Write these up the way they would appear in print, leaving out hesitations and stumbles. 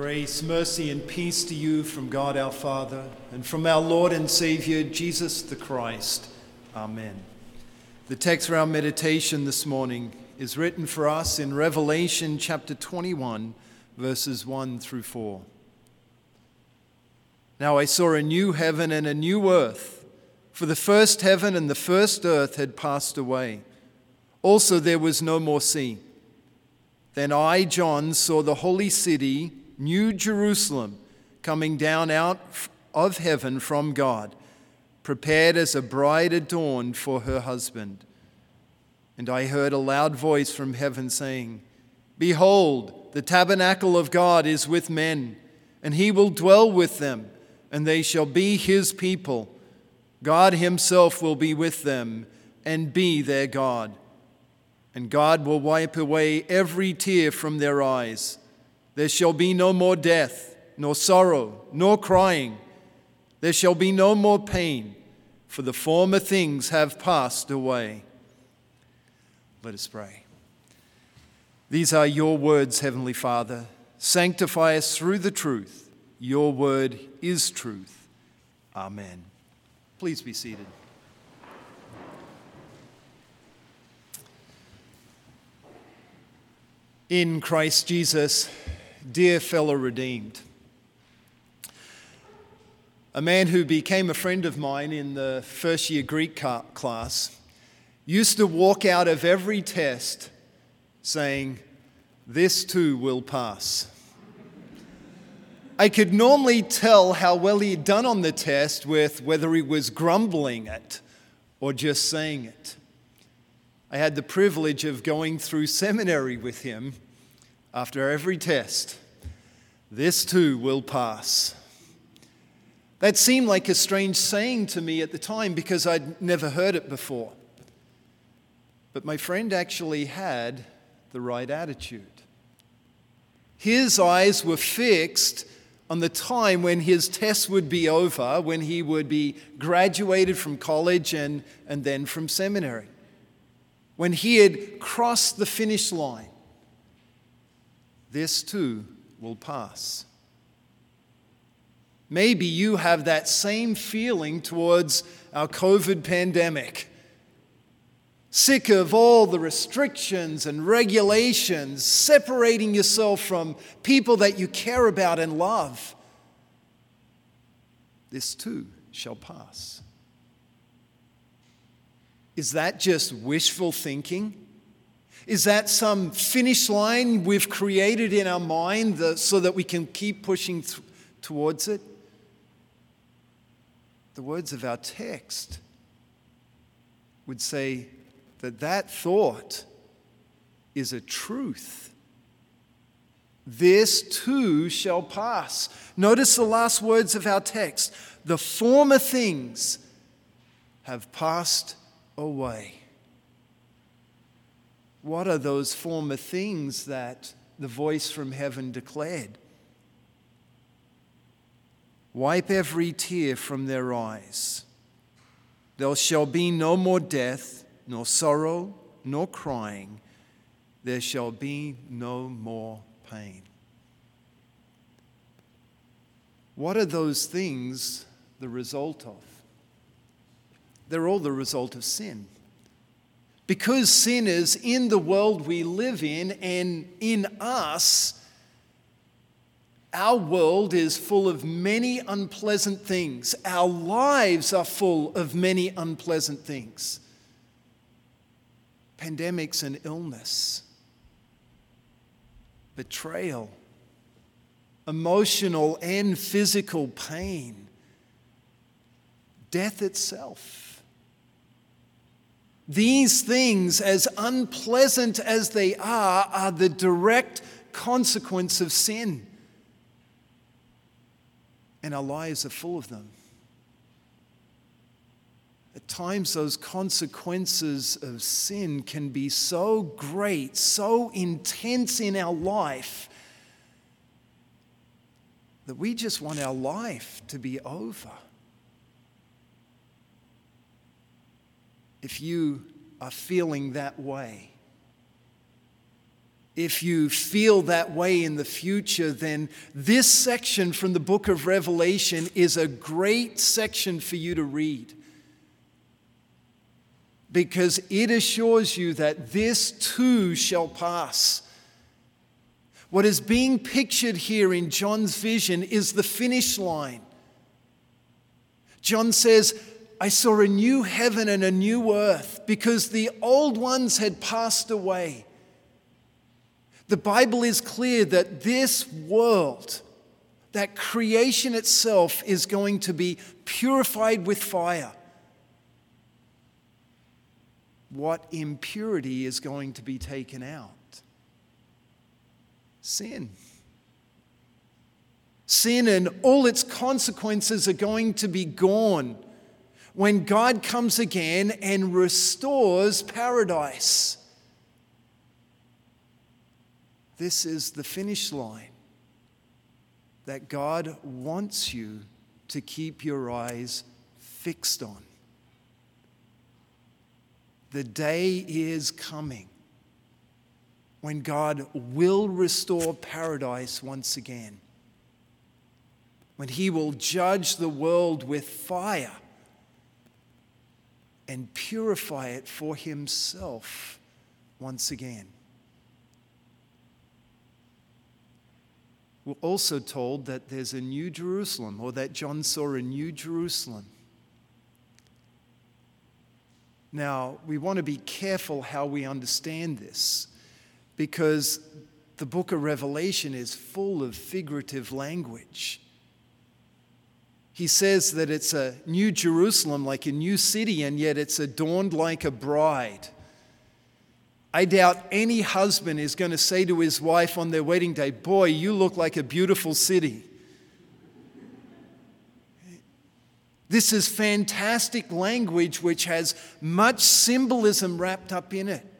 Grace, mercy, and peace to you from God our Father and from our Lord and Savior, Jesus the Christ. Amen. The text for our meditation this morning is written for us in Revelation chapter 21, verses 1 through 4. Now I saw a new heaven and a new earth, for the first heaven and the first earth had passed away. Also there was no more sea. Then I, John, saw the holy city, New Jerusalem, coming down out of heaven from God, prepared as a bride adorned for her husband. And I heard a loud voice from heaven saying, "Behold, the tabernacle of God is with men, and he will dwell with them, and they shall be his people. God himself will be with them and be their God. And God will wipe away every tear from their eyes. There shall be no more death, nor sorrow, nor crying. There shall be no more pain, for the former things have passed away." Let us pray. These are your words, Heavenly Father. Sanctify us through the truth. Your word is truth. Amen. Please be seated. In Christ Jesus, dear fellow redeemed, a man who became a friend of mine in the first year Greek class used to walk out of every test saying, "This too will pass." I could normally tell how well he'd done on the test with whether he was grumbling it or just saying it. I had the privilege of going through seminary with him after every test. "This too will pass." That seemed like a strange saying to me at the time because I'd never heard it before. But my friend actually had the right attitude. His eyes were fixed on the time when his test would be over, when he would be graduated from college and then from seminary. When he had crossed the finish line, this too will pass. Maybe you have that same feeling towards our COVID pandemic. Sick of all the restrictions and regulations, separating yourself from people that you care about and love. This too shall pass. Is that just wishful thinking? Is that some finish line we've created in our mind so that we can keep pushing towards it? The words of our text would say that thought is a truth. This too shall pass. Notice the last words of our text. The former things have passed away. What are those former things that the voice from heaven declared? Wipe every tear from their eyes. There shall be no more death, nor sorrow, nor crying. There shall be no more pain. What are those things the result of? They're all the result of sin. Because sin is in the world we live in and in us, our world is full of many unpleasant things. Our lives are full of many unpleasant things. Pandemics and illness, betrayal, emotional and physical pain, death itself. These things, as unpleasant as they are the direct consequence of sin. And our lives are full of them. At times, those consequences of sin can be so great, so intense in our life, that we just want our life to be over. If you are feeling that way, If you feel that way in the future, then this section from the book of Revelation is a great section for you to read, because it assures you that this too shall pass. What is being pictured here in John's vision is the finish line. John says, I saw a new heaven and a new earth because the old ones had passed away. The Bible is clear that this world, that creation itself, is going to be purified with fire. What impurity is going to be taken out? Sin. Sin and all its consequences are going to be gone when God comes again and restores paradise. This is the finish line that God wants you to keep your eyes fixed on. The day is coming when God will restore paradise once again, when He will judge the world with fire and purify it for Himself once again. We're also told that there's a new Jerusalem, or that John saw a new Jerusalem. Now, we want to be careful how we understand this, because the book of Revelation is full of figurative language. He says that it's a new Jerusalem, like a new city, and yet it's adorned like a bride. I doubt any husband is going to say to his wife on their wedding day, "Boy, you look like a beautiful city." This is fantastic language which has much symbolism wrapped up in it.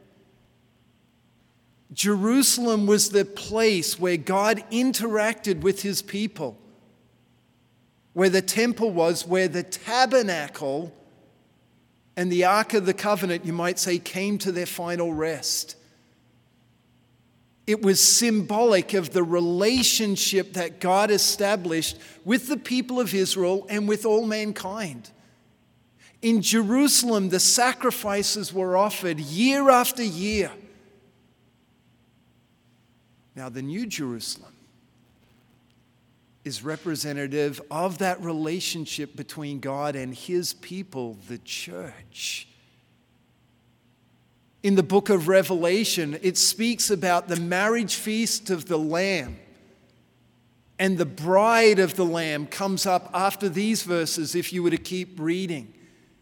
Jerusalem was the place where God interacted with His people, where the temple was, where the tabernacle and the Ark of the Covenant, you might say, came to their final rest. It was symbolic of the relationship that God established with the people of Israel and with all mankind. In Jerusalem, the sacrifices were offered year after year. Now, the New Jerusalem is representative of that relationship between God and His people, the church. In the book of Revelation, it speaks about the marriage feast of the Lamb. And the bride of the Lamb comes up after these verses if you were to keep reading.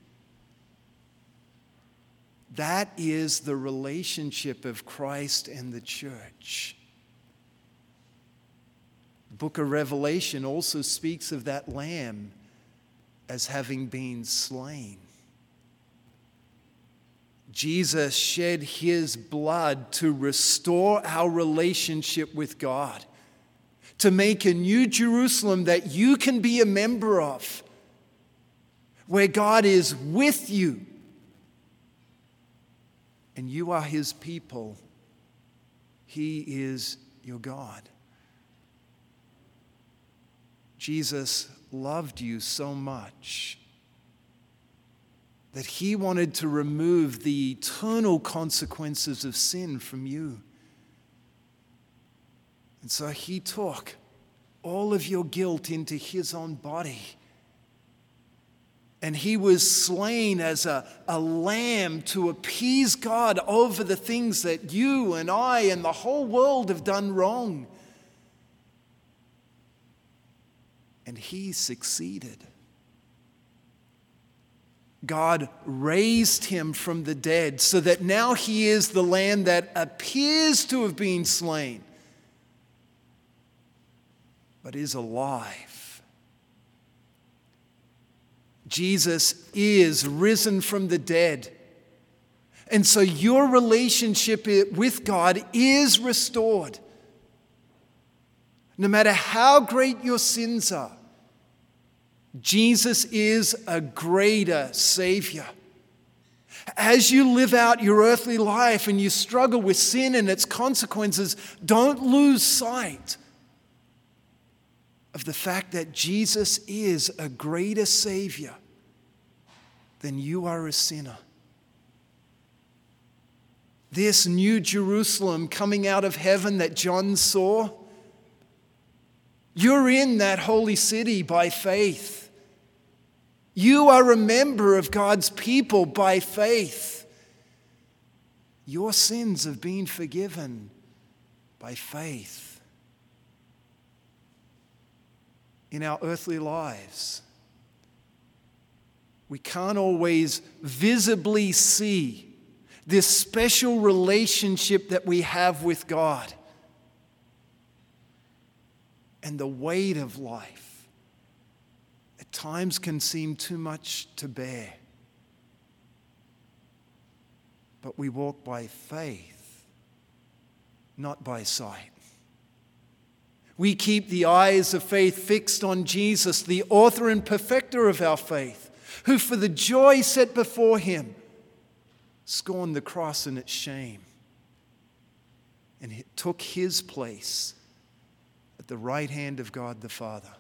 That is the relationship of Christ and the church. The book of Revelation also speaks of that Lamb as having been slain. Jesus shed His blood to restore our relationship with God, to make a new Jerusalem that you can be a member of, where God is with you and you are His people. He is your God. Jesus loved you so much that He wanted to remove the eternal consequences of sin from you. And so He took all of your guilt into His own body. And He was slain as a lamb to appease God over the things that you and I and the whole world have done wrong. And He succeeded. God raised Him from the dead so that now He is the Lamb that appears to have been slain, but is alive. Jesus is risen from the dead. And so your relationship with God is restored. No matter how great your sins are, Jesus is a greater Savior. As you live out your earthly life and you struggle with sin and its consequences, don't lose sight of the fact that Jesus is a greater Savior than you are a sinner. This new Jerusalem coming out of heaven that John saw, you're in that holy city by faith. You are a member of God's people by faith. Your sins have been forgiven by faith. In our earthly lives, we can't always visibly see this special relationship that we have with God. And the weight of life at times can seem too much to bear. But we walk by faith, not by sight. We keep the eyes of faith fixed on Jesus, the author and perfecter of our faith, who for the joy set before him scorned the cross and its shame, and it took his place at the right hand of God the Father.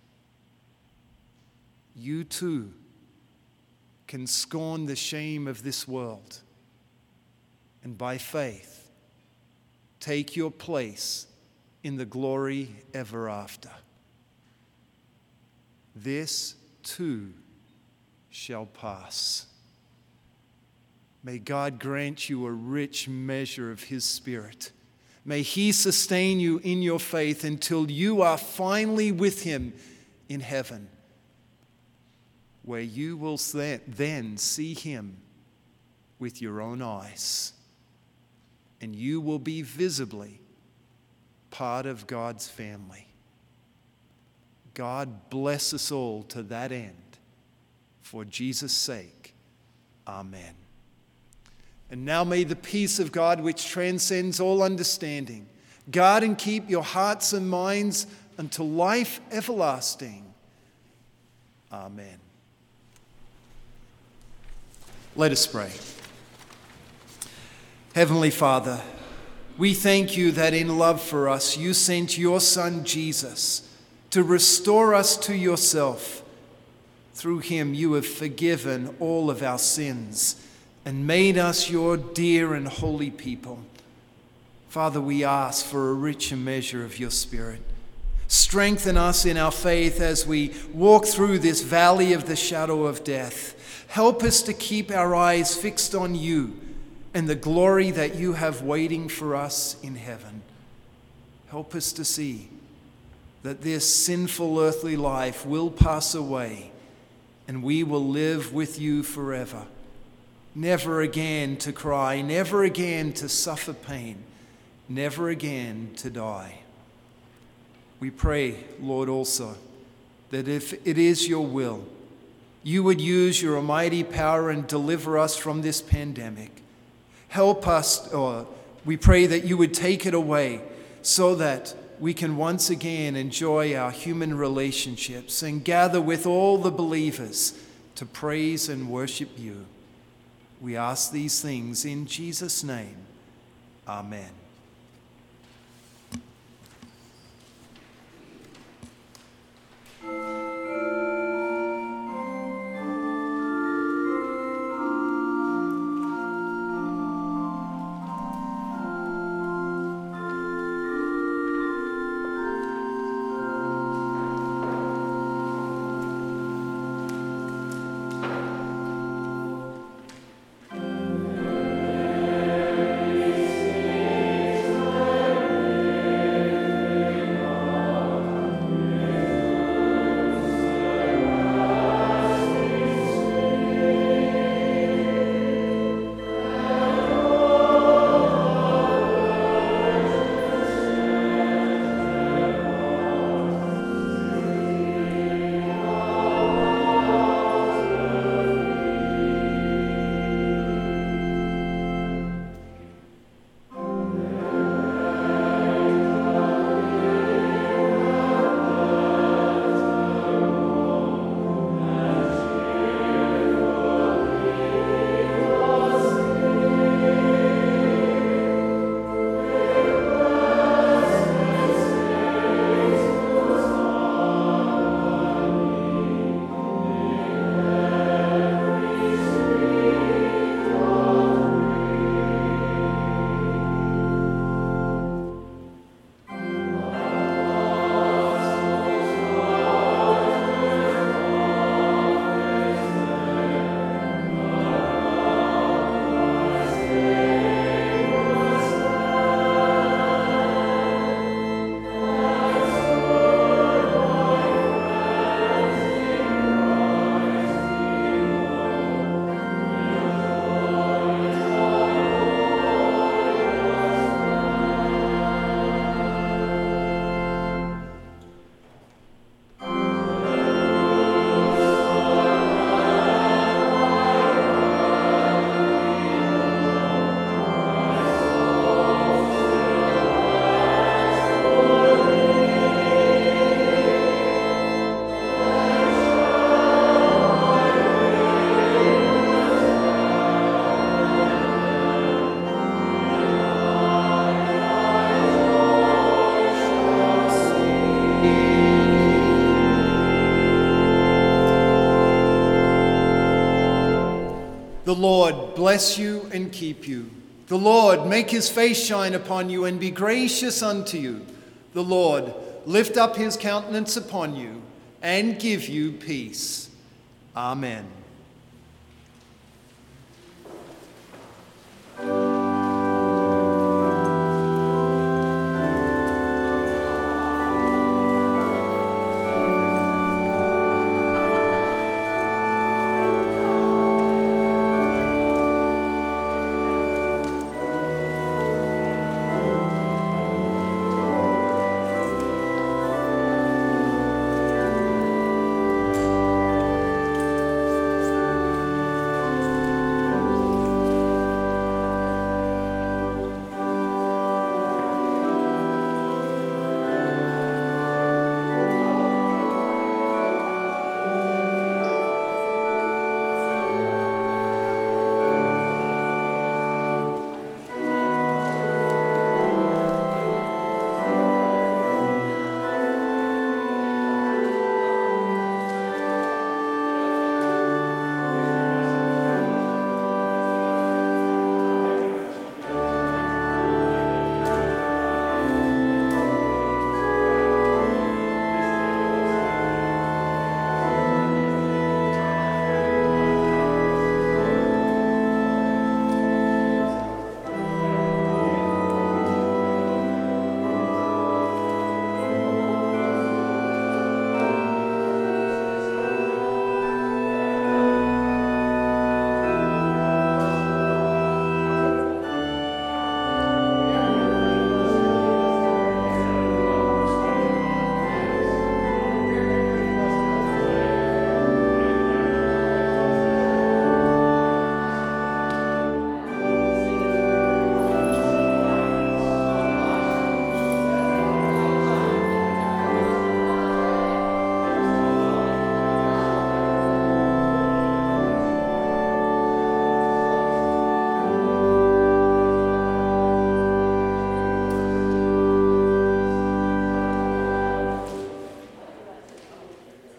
You too can scorn the shame of this world and by faith take your place in the glory ever after. This too shall pass. May God grant you a rich measure of his Spirit. May he sustain you in your faith until you are finally with him in heaven, where you will then see him with your own eyes, and you will be visibly part of God's family. God bless us all to that end. For Jesus' sake, amen. And now may the peace of God, which transcends all understanding, guard and keep your hearts and minds unto life everlasting. Amen. Let us pray. Heavenly Father, we thank you that in love for us you sent your Son Jesus to restore us to yourself. Through him you have forgiven all of our sins and made us your dear and holy people. Father, we ask for a richer measure of your Spirit. Strengthen us in our faith as we walk through this valley of the shadow of death. Help us to keep our eyes fixed on you and the glory that you have waiting for us in heaven. Help us to see that this sinful earthly life will pass away and we will live with you forever. Never again to cry, never again to suffer pain, never again to die. We pray, Lord, also that if it is your will, you would use your almighty power and deliver us from this pandemic. Help us, we pray that you would take it away so that we can once again enjoy our human relationships and gather with all the believers to praise and worship you. We ask these things in Jesus' name. Amen. The Lord bless you and keep you. The Lord make his face shine upon you and be gracious unto you. The Lord lift up his countenance upon you and give you peace. Amen.